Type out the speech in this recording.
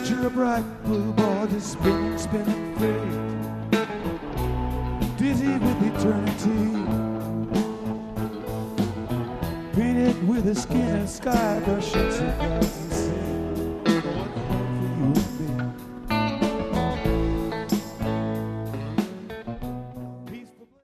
Picture a bright blue ball just spinning, spinning free, dizzy with eternity, painted with a skin and sky brush.